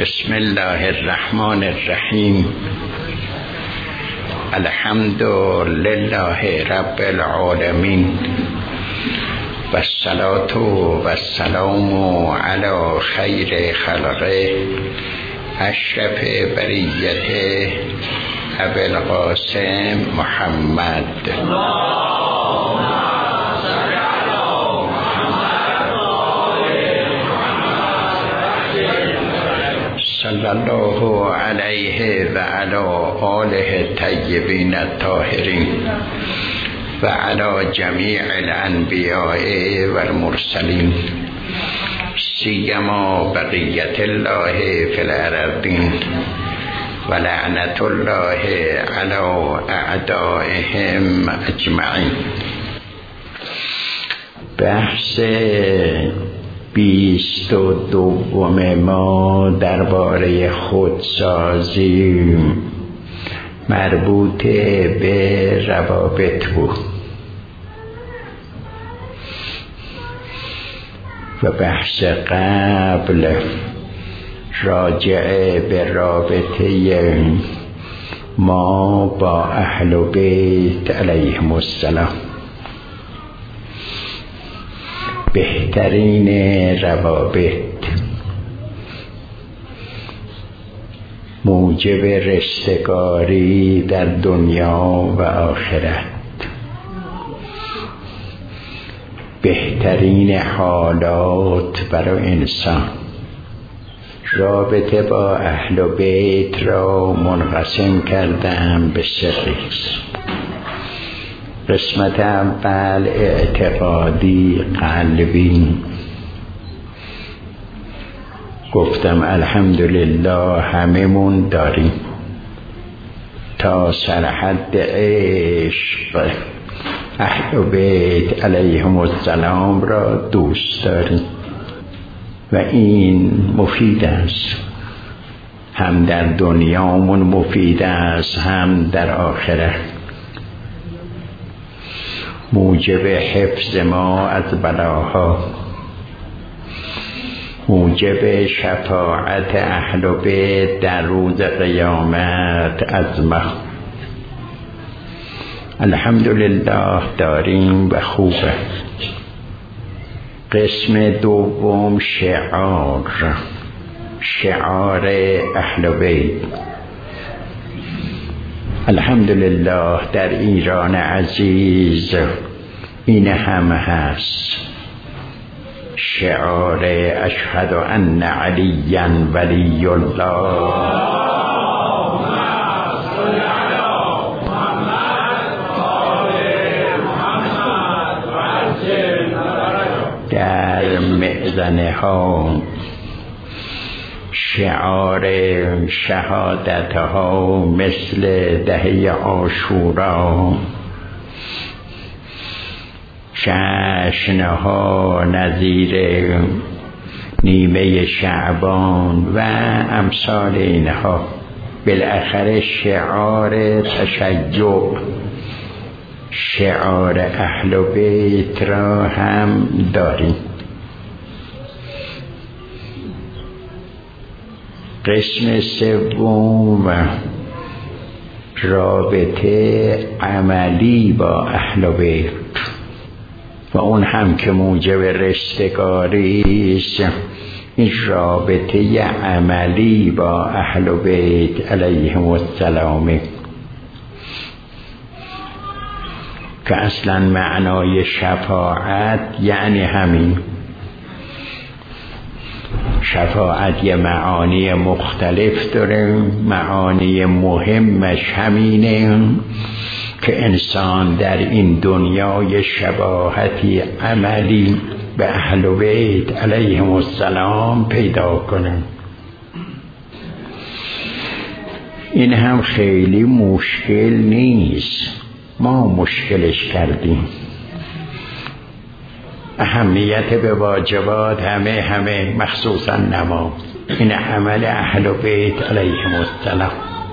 بسم الله الرحمن الرحیم. الحمد لله رب العالمین و الصلاة و السلام علی خیر خلقه اشرف بریته ابوالقاسم محمد صلی الله علیه و علی آله الطیبین الطاهرین و علی جمیع الانبیاء و المرسلین سیما بقیت الله فی الارضین و لعنت الله علی اعدائهم اجمعین. بحث 22 ما درباره خودسازی مربوط به روابط بود و بحث قبل راجع به رابطه ما با اهل بیت علیهم السلام. بهترین روابط موجب رستگاری در دنیا و آخرت، بهترین حالات برای انسان. رابطه با اهل بیت را منقسم کردم به 3 قسم. قسمت اول اعتقادی قلبی، گفتم الحمدلله هممون داریم، تا سرحد عشق اهل بیت علیهم السلام را دوست داریم و این مفید است، هم در دنیامون مفید است هم در آخرت، موجب حفظ ما از بلاها، موجب شفاعت اهل بیت در روز قیامت از ما. الحمدلله داریم و خوبه. قسم دوم شعار اهل بیت. الحمدلله در ایران عزیز این هم هست، شعار اشهد ان علیا ولی الله. در مئذنه ها شعار شهادت ها مثل دهه عاشورا، جشن ها نظیر نیمه شعبان و امثال اینها. بالاخره شعار تشیع، شعار اهل بیت را هم داریم. قسم سوم رابطه عملی با اهل بیت و اون هم که موجب رستگاری است، این رابطه عملی با اهل بیت علیهم السلام که اصلا معنای شفاعت یعنی همین. شفاعت یه معانی مختلف داره، معانی مهمش همینه که انسان در این دنیای شباهتی عملی به اهل بیت علیهم السلام پیدا کنه. این هم خیلی مشکل نیست، ما مشکلش کردیم. اهمیت به واجبات همه مخصوصا نماز، این عمل اهل بیت علیهم السلام.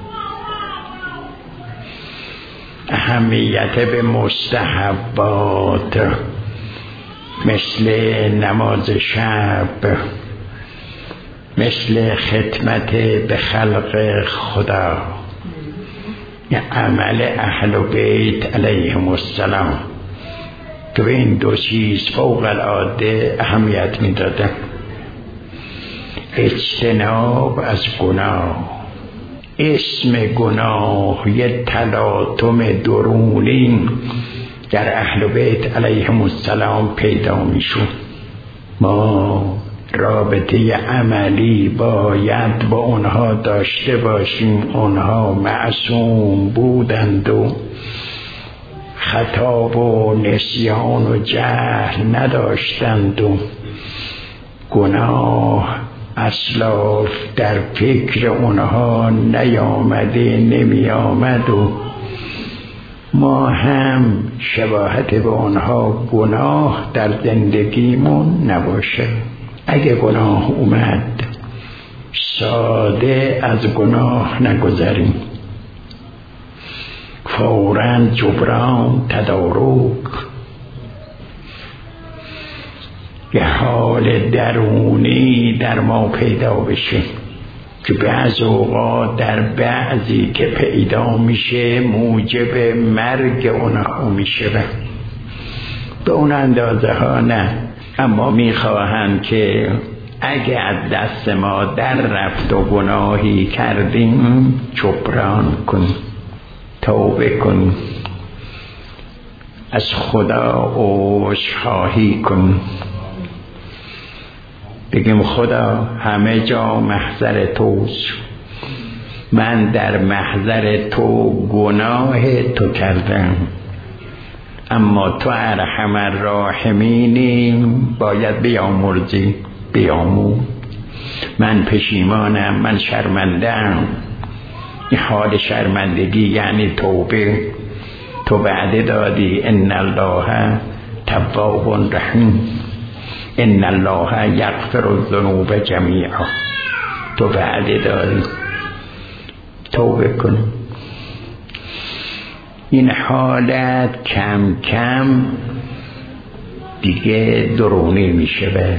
اهمیت به مستحبات مثل نماز شب، مثل خدمت به خلق خدا، یه عمل اهل بیت علیهم السلام که به این دو چیز فوق العاده اهمیت میدادن. اجتناب از گناه. اسم گناه یه تلاطم درونی در اهل بیت علیهم السلام پیدا میشد. ما رابطه عملی باید با اونها داشته باشیم. اونها معصوم بودند و خطا و نسیان و جهل نداشتند و گناه اسلاف در فکر اونها نیامده نمی آمد و ما هم شباهت به اونها گناه در زندگیمون نباشه. اگه گناه اومد ساده از گناه نگذریم، فوراً جبران، تدارک، یه حال درونی در ما پیدا بشه که بعض اوقات در بعضی که پیدا میشه موجب مرگ اونها میشه. به اون اندازه ها نه، اما میخواهند که اگه از دست ما در رفت و گناهی کردیم جبران کن، توبه کن، از خدا عذرخواهی کن، بگیم خدا همه جا محضر توست، من در محضر تو گناه تو کردم، اما تو ارحم الراحمینی، باید بیامرزی، بیاموز. من پشیمانم، من شرمنده‌ام. این حال شرمندگی یعنی توبه. تو وعده دادی ان الله تواب رحیم، ان الله یغفر الذنوب جمیعا. تو وعده دادی، توبه کن. این حالت کم کم دیگه درونی میشه. به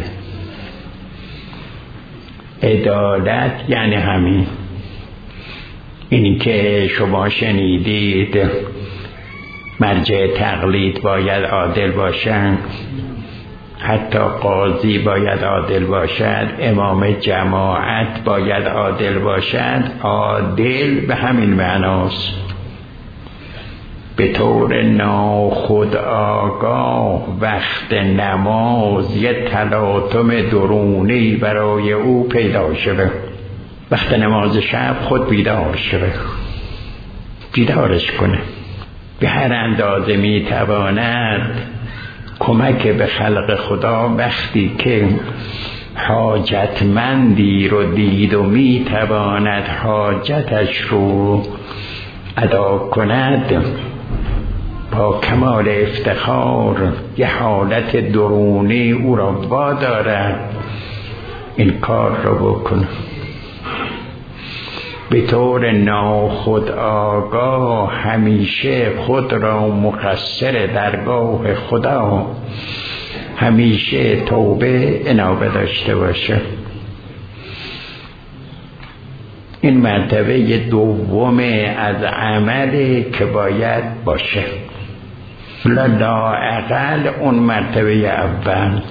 عدالت یعنی همین، اینی که شما شنیدید مرجع تقلید باید عادل باشن، حتی قاضی باید عادل باشد، امام جماعت باید عادل باشد. عادل به همین معناست، به طور ناخودآگاه وقت نماز یه تلاطم درونی برای او پیدا شده. وقت نماز شب خود بیدار شده، بیدارش کنه، به هر اندازه میتواند کمک به خلق خدا. وقتی که حاجتمندی رو دید و میتواند حاجتش رو ادا کند، با کمال افتخار یه حالت درونی او را وادارد این کار رو بکنه. به طور ناخودآگاه همیشه خود را مقصر درگاه خدا، همیشه توبه انابه داشته باشه. این مرتبه دوم از عملی که باید باشه، لااقل اون مرتبه اول.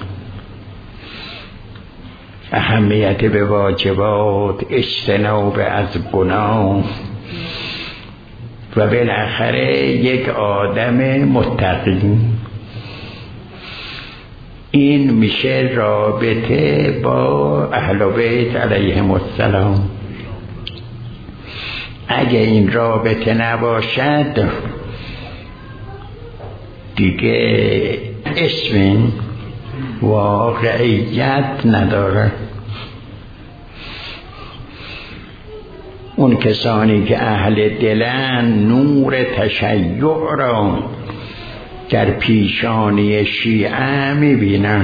اهمیت به واجبات، اجتناب از گناه و بالاخره یک آدم متقی. این میشه رابطه با اهل بیت علیهم السلام. اگه این رابطه نباشد دیگه اسم واقعیت نداره. اون کسانی که اهل دلن نور تشیع را در پیشانی شیعه میبینن.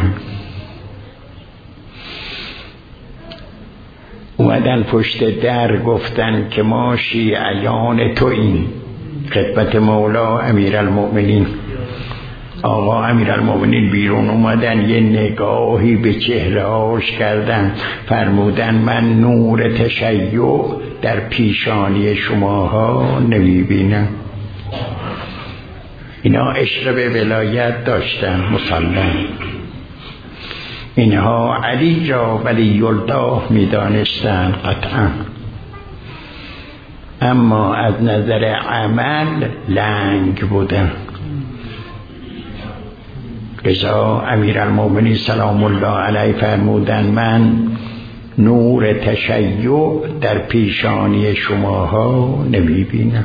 اومدن پشت در گفتن که ما شیعیان توییم، خدمت مولا امیرالمؤمنین آقا امیرالمومنین بیرون اومدن، یه نگاهی به چهره‌هاش کردن، فرمودن من نور تشیع در پیشانی شماها نمیبینم. اینا عشق به ولایت داشتن مسلم. اینها علی را ولی الله میدانستن قطعا، اما از نظر عمل لنگ بودن. لذا امیرالمومنین سلام الله علیه فرمودن من نور تشیع در پیشانی شماها نمیبینم.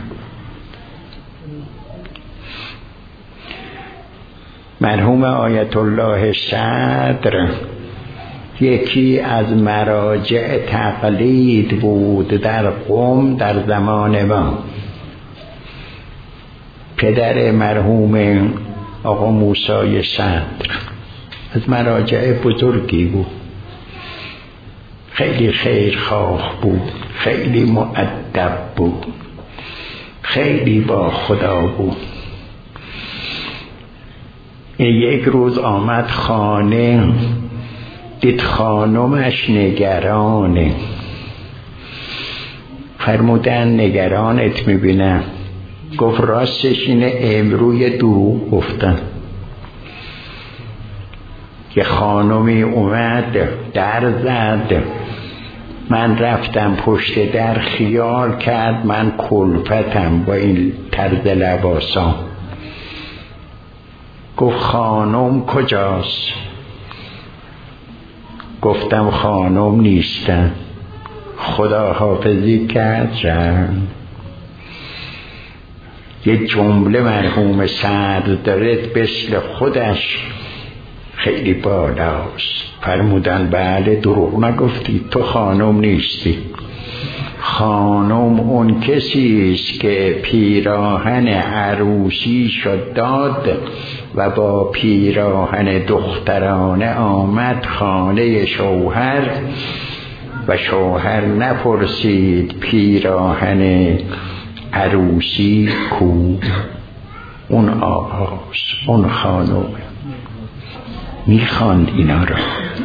مرحوم آیت الله صدر یکی از مراجع تقلید بود در قم در زمان ما. پدر مرحوم آقا موسی صدر از مراجع بزرگی بود، خیلی خیرخواه بود، خیلی مؤدب بود، خیلی با خدا بود. یک روز آمد خانه، دید خانمش نگرانه. فرمودن نگرانت میبینم. گفت راستش اینه امروی دروغ گفتن. که خانمی اومد در زد، من رفتم پشت در، خیال کرد من کلفتم با این طرز لباسام. گفت خانم کجاست؟ گفتم خانم نیستن. خدا حافظی کرد رفت. یه جمله مرحوم صدر داره مثل خودش خیلی بالاست. فرمودن بله دروغ نگفتی، تو خانم نیستی. خانم اون کسی است که پیراهن عروسی شد داد و با پیراهن دخترانه آمد خانه شوهر و شوهر نپرسید پیراهن عروسی کو. اون آقاست، اون خانم میخواند اینا را.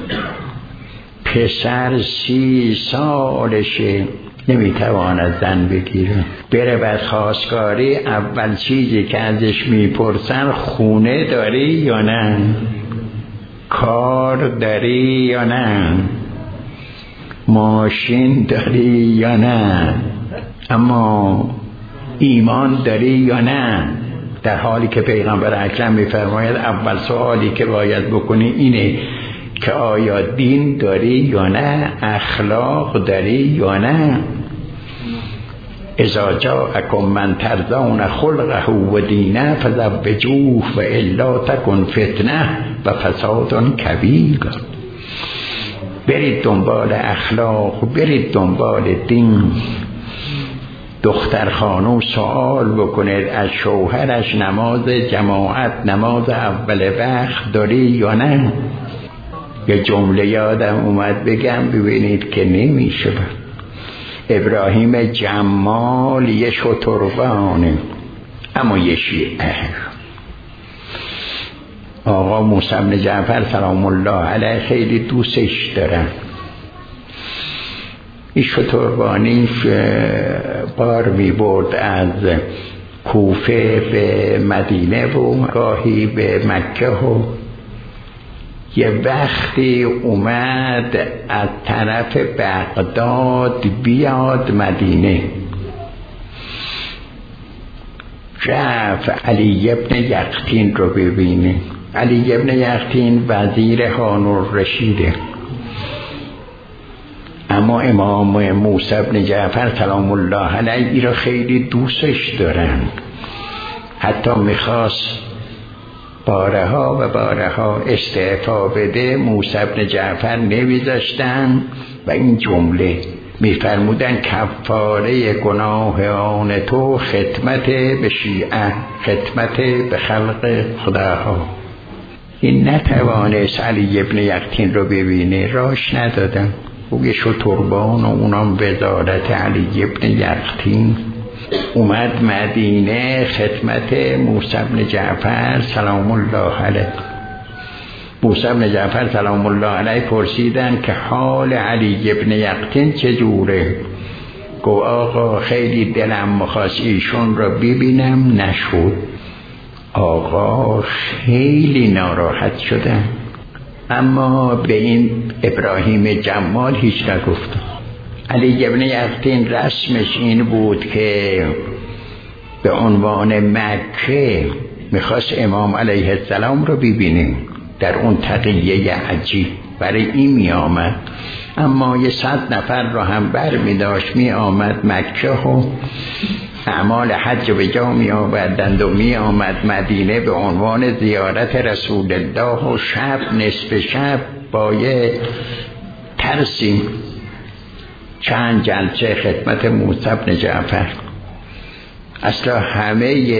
پسر 30 سالشه نمیتواند زن بگیره، بره بعد خواستگاری اول چیزی که ازش میپرسن خونه داری یا نه، کار داری یا نه، ماشین داری یا نه، اما ایمان داری یا نه. در حالی که پیغمبر اکرم میفرماید اول سوالی که باید بکنی اینه که آیا دین داری یا نه، اخلاق داری یا نه. اذا جاءکم من ترضون خلقه و دینه فزوجوه و الا تکن فتنه و فساد کبیر. برید دنبال اخلاق، برید دنبال دین. دختر خانم سوال بکنید از شوهرش نماز جماعت، نماز اول وقت داری یا نه. یه جمله یادم اومد بگم ببینید که نمیشه. ابراهیم جمال یه شتربانه اما یه شیعه. آقا موسی بن جعفر سلام الله علیه خیلی دوستش دارن. این شتربانی بار می برد از کوفه به مدینه و گاهی به مکه و یه وقتی اومد از طرف بغداد بیاد مدینه، رفت علی ابن یقطین رو ببینه. علی ابن یقطین وزیر هارون الرشیده، اما امام موسی بن جعفر سلام الله علیه ای را خیلی دوستش دارن. حتی میخواست بارها و بارها استعفا بده، موسی بن جعفر نمیذاشتن و این جمله میفرمودن کفاره گناه آن تو خدمت به شیعه، خدمت به خلق خداها. این نتوانست علی ابن یقطین رو ببینه، راش ندادن. او یه شتربان و اونام وزارت علی ابن یقطین. اومد مدینه خدمت موسی بن جعفر سلام الله علیه. موسی بن جعفر سلام الله علیه پرسیدن که حال علی بن یقطین چجوره؟ گفت آقا خیلی دلم می‌خواست ایشون را ببینم، نشد. آقا خیلی ناراحت شدن، اما به این ابراهیم جمال هیچ نگفت. علی بن یقطین رسمش این بود که به عنوان مکه میخواست امام علیه السلام رو ببینیم در اون تقیه عجیب، برای این می آمد. اما 100 نفر رو هم بر می داشت، می آمد مکه و اعمال حج به جا می آوردند و می آمد مدینه به عنوان زیارت رسول الله و شب نصف شب باید ترسیم چند جلسه خدمت موسی بن جعفر. اصلا همه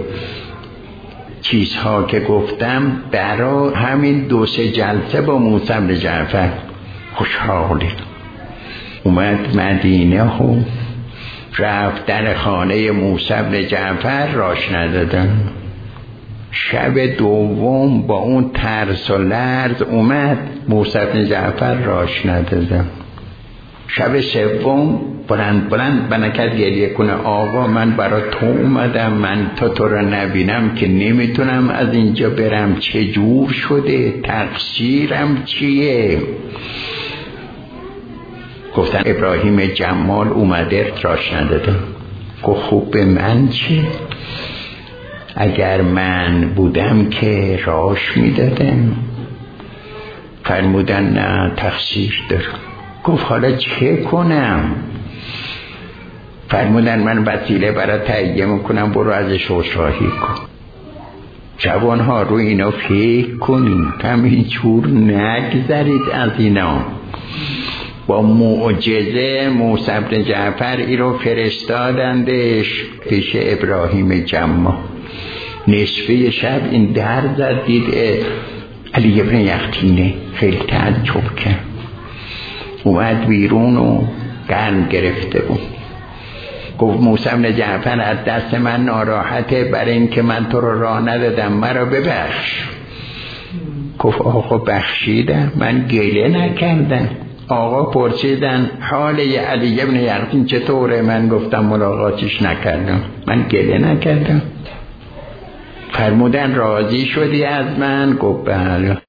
چیزها که گفتم برای همین 2-3 جلسه با موسی بن جعفر خوشحالی. اومد مدینه و رفت در خانه موسی بن جعفر، راش ندادن. شب دوم با اون ترس و لرز اومد، موسی بن جعفر راش ندادن. شب سوم بلند بنکرد گریه کنه، آقا من برای تو اومدم، من تو رو نبینم که نمیتونم از اینجا برم، چه جور شده، تقصیرم چیه؟ گفتن ابراهیم جمال اومده راش نداده. گفت خوب به من چی؟ اگر من بودم که راش میدادم. فرمودن نه تقصیر دارم. گفت حالا چه کنم؟ فرمودن من وسیله برای تهیه میکنم، برو ازش عذرخواهی کن. جوانها رو اینا فکر کنید، همینجور نگذرید از اینا. با معجزه موسی بن جعفر ای رو فرستادندش پیش ابراهیم جمال. نصفه شب این در زد، دید علی بن یقطینه، خیلی تعجب کرد. اومد بیرون و قلب گرفته بود. گفت موسی بن جعفر از دست من ناراحته برای این که من تو رو راه ندادم، مرا ببخش. گفت آقا بخشیدم، من گله نکردم. آقا پرسیدن حال علی بن یقطین چطوره؟ من گفتم ملاقاتش نکردم، من گله نکردم. فرمودن راضی شدی از من؟ گفت بله.